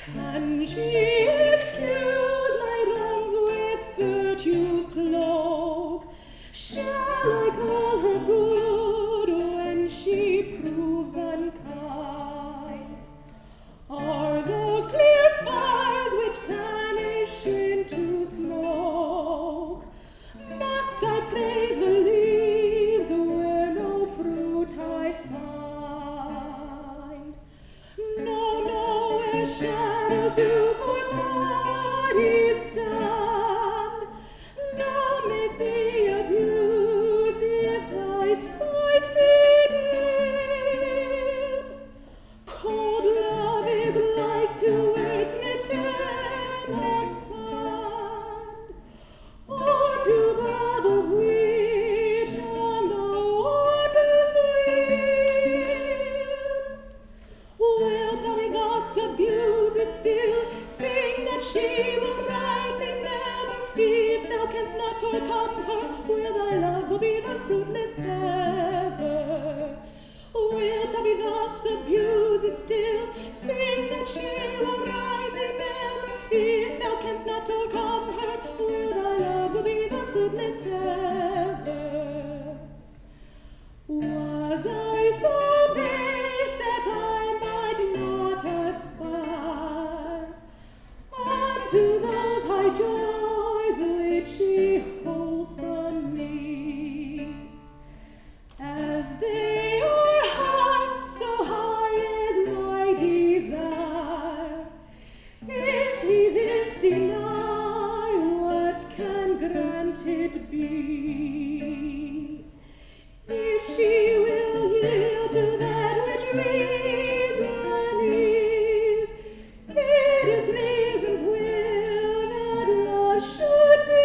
Can she excuse my wrongs with virtue's cloak? Shall I call her good when she proves unkind? Are those clear fires which vanish into smoke? Must I praise the leaves where no fruit I find? No, no, where shadows do for bodies stand, thou mayst be abused if thy sight be dim. Cold love is like to its midnight sand, or to bubbles which on the water swim. Wilt thou be thus abuse it still, saying that she will right thee never? If thou canst not overcome her, will thy love be thus fruitless ever? Wilt thou be thus abuse it still, saying that she will right thee never? If thou canst not overcome her, will thy love be thus fruitless ever? Was I so base that I might not aspire unto those high joys which she holds from me? As they are high, so high is my desire. If she this deny, what can granted be? If she will yield to that which reason is, it is reason's will that love should be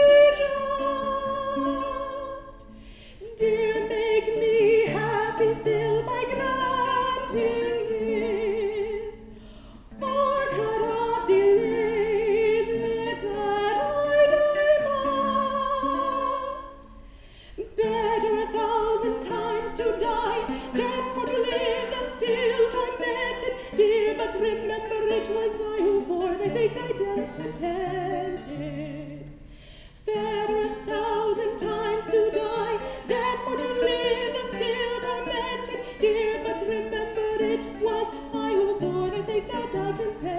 just. Dear, make me happy still by granting this, or cut off delays if that I die must. Better 1,000 times to die than for to live thus still tormented. Dear, but remember it was I who for thy sake died contented. Better 1,000 times to die than for to live thus still tormented. Dear, but remember it was I who for thy sake died contented.